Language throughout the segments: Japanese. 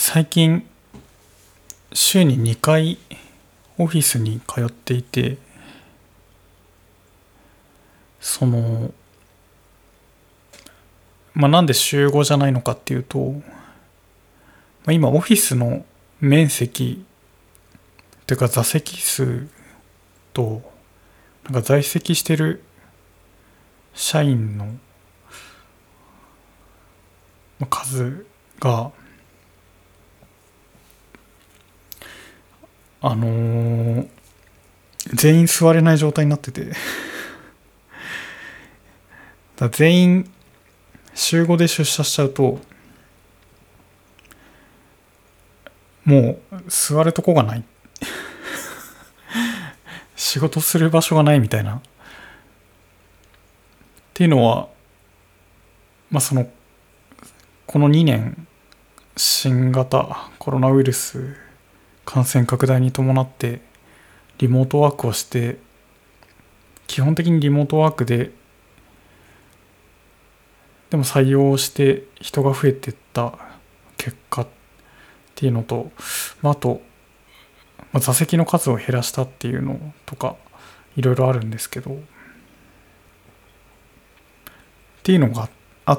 最近週に2回オフィスに通っていて、そのなんで週5じゃないのかっていうと、今オフィスの面積というか座席数と在籍してる社員の数が全員座れない状態になってて全員週5で出社しちゃうともう座るとこがない仕事する場所がないみたいなっていうのはこの2年新型コロナウイルス感染拡大に伴ってリモートワークをして、基本的にリモートワークでも採用して人が増えていった結果っていうのと、あと座席の数を減らしたっていうのとかいろいろあるんですけど、っていうのがあって、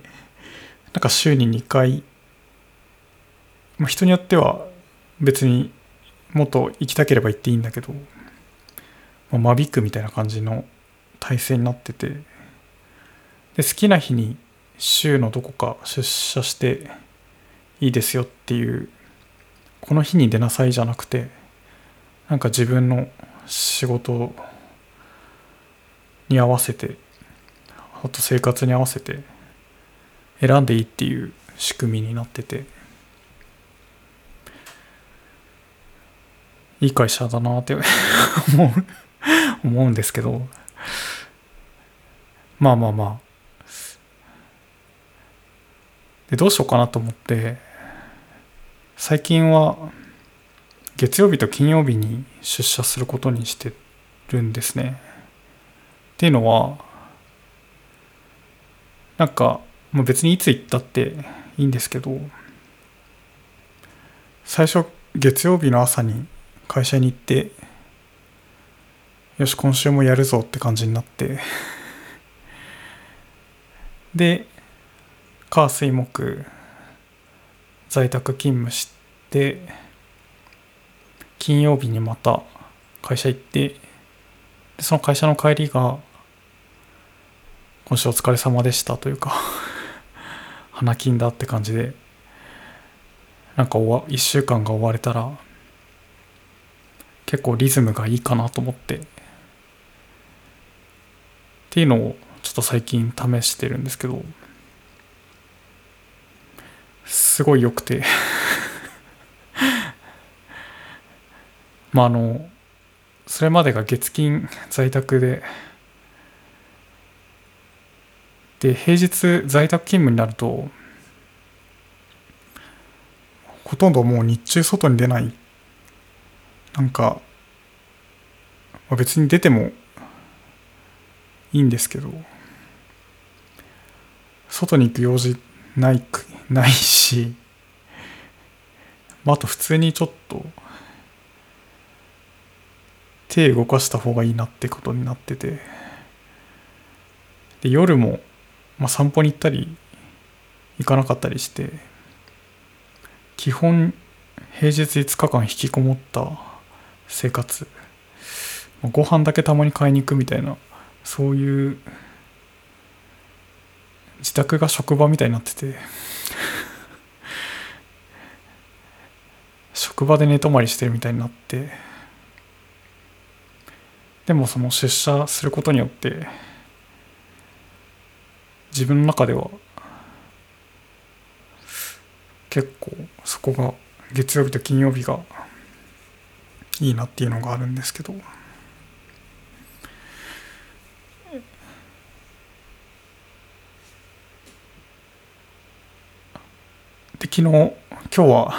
週に2回、人によっては別にもっと行きたければ行っていいんだけど、間引くみたいな感じの体制になってて、で好きな日に週のどこか出社していいですよっていう、この日に出なさいじゃなくて、自分の仕事に合わせて、あと生活に合わせて選んでいいっていう仕組みになってて、いい会社だなって思うんですけど、でどうしようかなと思って、最近は月曜日と金曜日に出社することにしてるんですね。っていうのはもう別にいつ行ったっていいんですけど、最初月曜日の朝に会社に行って、よし今週もやるぞって感じになってで火水木在宅勤務して、金曜日にまた会社行って、でその会社の帰りが今週お疲れ様でしたというか花金だって感じで、1週間が終われたら結構リズムがいいかなと思って、っていうのをちょっと最近試してるんですけど、すごい良くてそれまでが月金在宅で平日在宅勤務になるとほとんどもう日中外に出ない、別に出てもいいんですけど、外に行く用事ないし、あと普通にちょっと手動かした方がいいなってことになってて、で夜も散歩に行ったり行かなかったりして、基本平日5日間引きこもった生活、ご飯だけたまに買いに行くみたいな、そういう自宅が職場みたいになってて職場で寝泊まりしてるみたいになって、でもその出社することによって自分の中では結構そこが月曜日と金曜日がいいなっていうのがあるんですけど、で今日は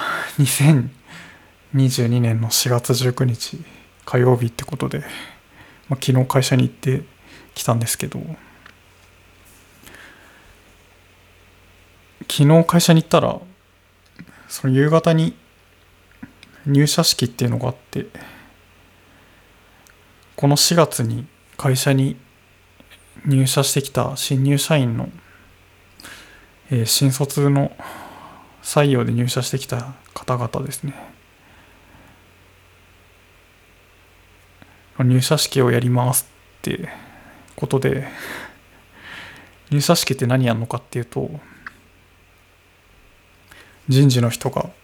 2022年の4月19日火曜日ってことで、昨日会社に行ってきたんですけど、昨日会社に行ったらその夕方に入社式っていうのがあって、この4月に会社に入社してきた新入社員の、新卒の採用で入社してきた方々ですね。入社式をやりますってことで、入社式って何やるのかっていうと、人事の人が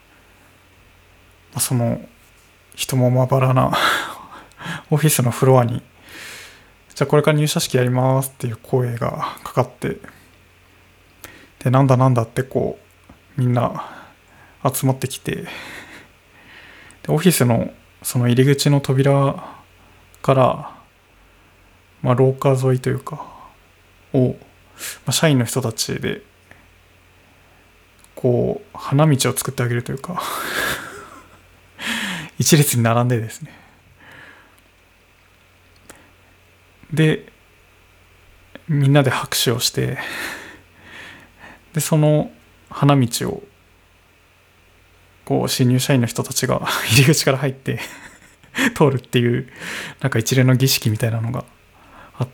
その人もまばらなオフィスのフロアに、じゃあこれから入社式やりますっていう声がかかって、でなんだなんだってこうみんな集まってきて、でオフィスのその入り口の扉から、廊下沿いというかを、社員の人たちでこう花道を作ってあげるというか一列に並んでですね、でみんなで拍手をして、でその花道をこう新入社員の人たちが入り口から入って通るっていう、なんか一連の儀式みたいなのがあって、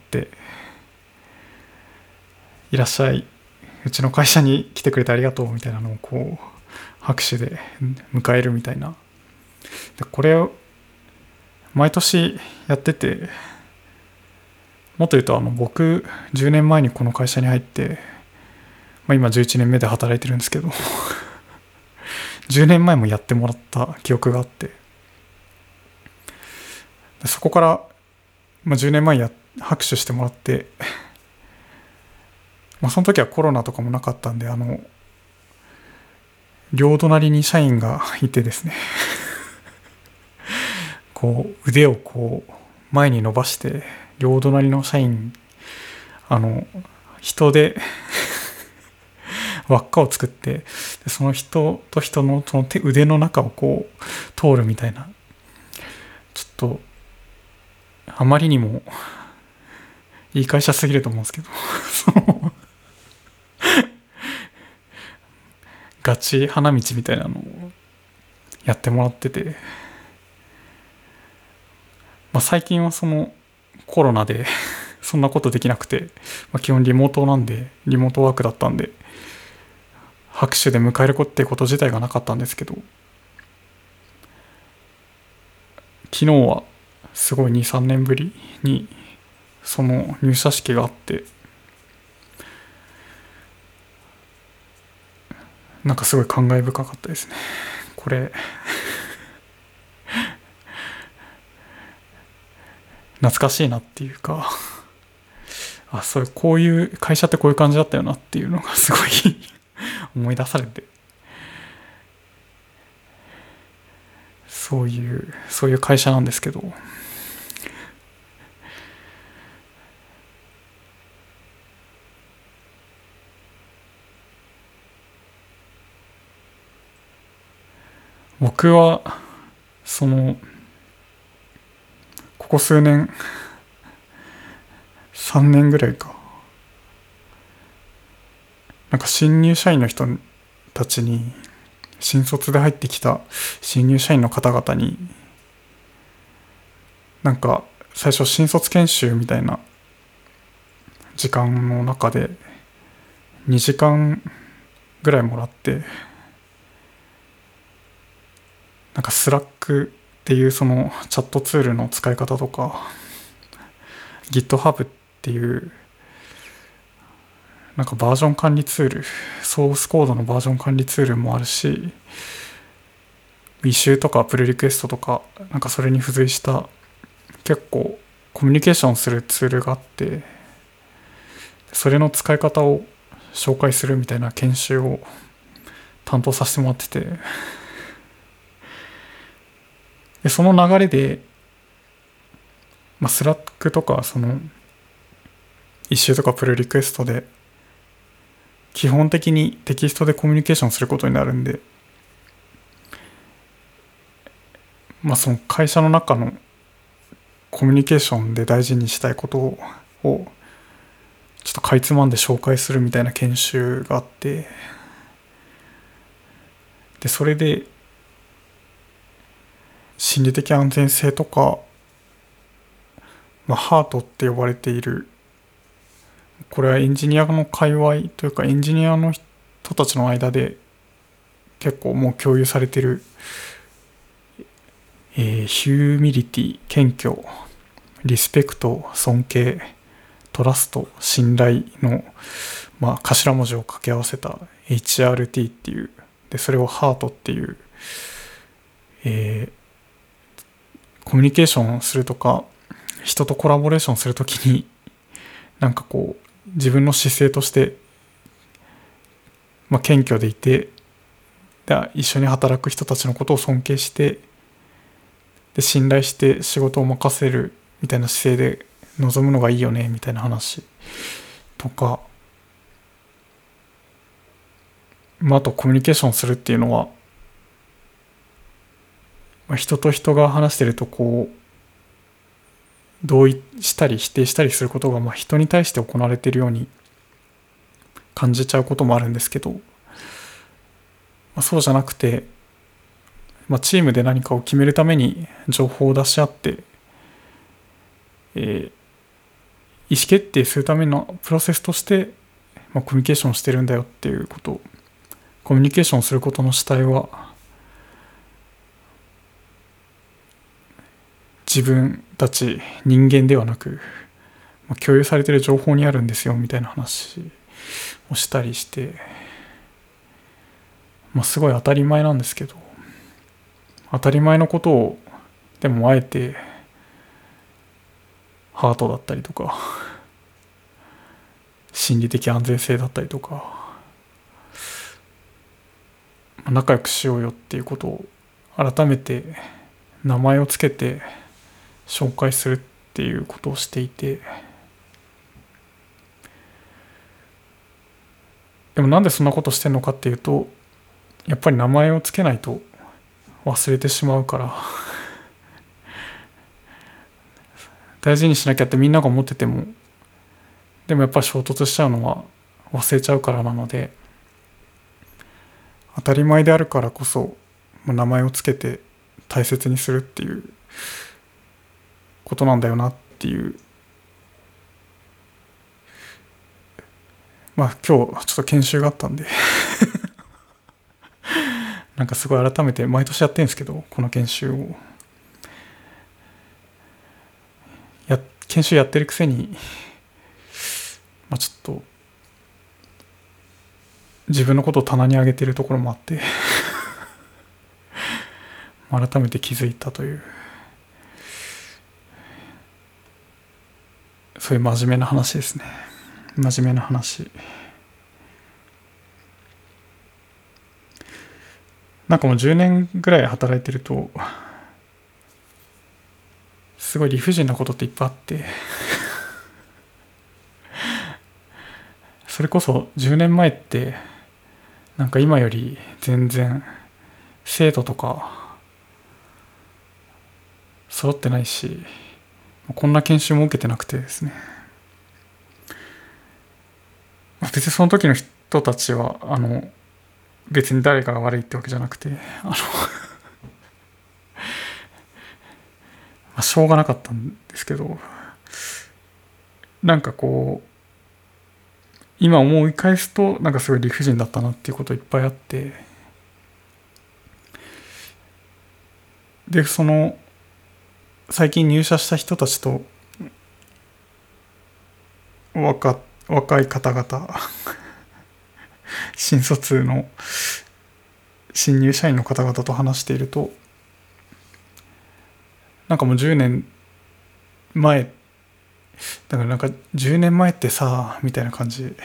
いらっしゃい、うちの会社に来てくれてありがとうみたいなのをこう拍手で迎えるみたいな。でこれを毎年やってて、もっと言うと僕10年前にこの会社に入って、今11年目で働いてるんですけど10年前もやってもらった記憶があって、そこから、10年前拍手してもらって、その時はコロナとかもなかったんで、両隣に社員がいてですねこう腕をこう前に伸ばして、両隣の社員人で輪っかを作って、その人と人のその腕の中をこう通るみたいな、ちょっとあまりにもいい会社すぎると思うんですけどガチ花道みたいなのをやってもらってて、最近はそのコロナでそんなことできなくて、基本リモートなんで、リモートワークだったんで拍手で迎えるってこと自体がなかったんですけど、昨日はすごい 2,3 年ぶりにその入社式があって、なんかすごい感慨深かったですね。これ懐かしいなっていうか、こういう会社ってこういう感じだったよなっていうのがすごい思い出されて、そういう会社なんですけど、僕はここ数年3年ぐらいか、なんか新入社員の人たちに、新卒で入ってきた新入社員の方々に、なんか最初新卒研修みたいな時間の中で2時間ぐらいもらって、なんかスラックっていうそのチャットツールの使い方とか、 GitHub っていうなんかバージョン管理ツール、ソースコードのバージョン管理ツールもあるし、イシューとかプルリクエストとか、なんかそれに付随した結構コミュニケーションするツールがあって、それの使い方を紹介するみたいな研修を担当させてもらってて、でその流れで、スラックとかそのイシューとかプルリクエストで基本的にテキストでコミュニケーションすることになるんで、その会社の中のコミュニケーションで大事にしたいことをちょっとかいつまんで紹介するみたいな研修があって、 でそれで心理的安全性とか、ハートって呼ばれている、これはエンジニアの界隈というかエンジニアの人たちの間で結構もう共有されている、ヒューミリティ、謙虚、リスペクト、尊敬、トラスト、信頼の、頭文字を掛け合わせた HRT っていう、でそれをハートっていう、コミュニケーションするとか人とコラボレーションするときになんかこう自分の姿勢として、謙虚でいて、で一緒に働く人たちのことを尊敬して、で信頼して仕事を任せるみたいな姿勢で臨むのがいいよねみたいな話とか、あとコミュニケーションするっていうのは、人と人が話してるとこう同意したり否定したりすることが人に対して行われているように感じちゃうこともあるんですけど、そうじゃなくて、チームで何かを決めるために情報を出し合って、意思決定するためのプロセスとして、コミュニケーションしてるんだよっていうこと。コミュニケーションすることの主体は自分たち人間ではなく、共有されている情報にあるんですよみたいな話をしたりして、すごい当たり前なんですけど、当たり前のことをでもあえてハートだったりとか心理的安全性だったりとか、仲良くしようよっていうことを改めて名前をつけて紹介するっていうことをしていて、でもなんでそんなことしてんのかっていうと、やっぱり名前をつけないと忘れてしまうから大事にしなきゃってみんなが思ってても、でもやっぱり衝突しちゃうのは忘れちゃうからなので、当たり前であるからこそ名前をつけて大切にするっていうことなんだよなっていう、今日ちょっと研修があったんでなんかすごい改めて毎年やってるんですけど、この研修を研修やってるくせにちょっと自分のことを棚に上げてるところもあって改めて気づいたという、そういう真面目な話ですね。真面目な話。なんかもう10年ぐらい働いてるとすごい理不尽なことっていっぱいあってそれこそ10年前ってなんか今より全然制度とか揃ってないし、こんな研修も受けてなくてですね、別にその時の人たちは別に誰かが悪いってわけじゃなくて、しょうがなかったんですけど、なんかこう今思い返すとなんかすごい理不尽だったなっていうこといっぱいあって、でその最近入社した人たちと若い方々新卒の新入社員の方々と話していると、なんかもう10年前だから、なんか10年前ってさみたいな感じ、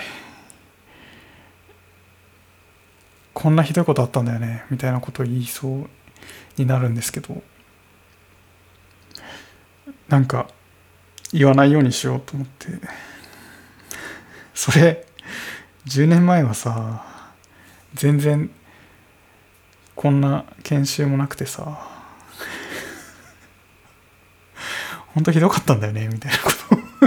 こんなひどいことあったんだよねみたいなことを言いそうになるんですけど、なんか言わないようにしようと思って、それ10年前はさ全然こんな研修もなくてさ本当ひどかったんだよねみたいなことを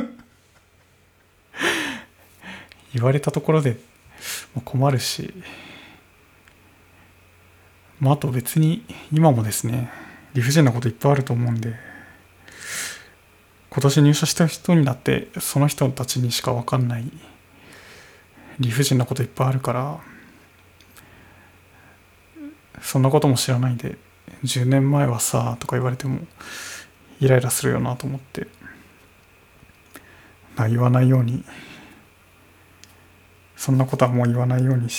言われたところでも困るし、 まあ、あと別に今もですね、理不尽なこといっぱいあると思うんで、今年入社した人になってその人たちにしか分かんない理不尽なこといっぱいあるから、そんなことも知らないで10年前はさとか言われてもイライラするよなと思って、言わないように、そんなことはもう言わないように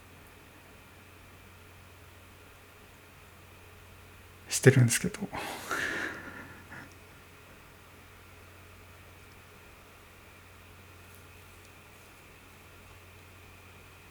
してるんですけど、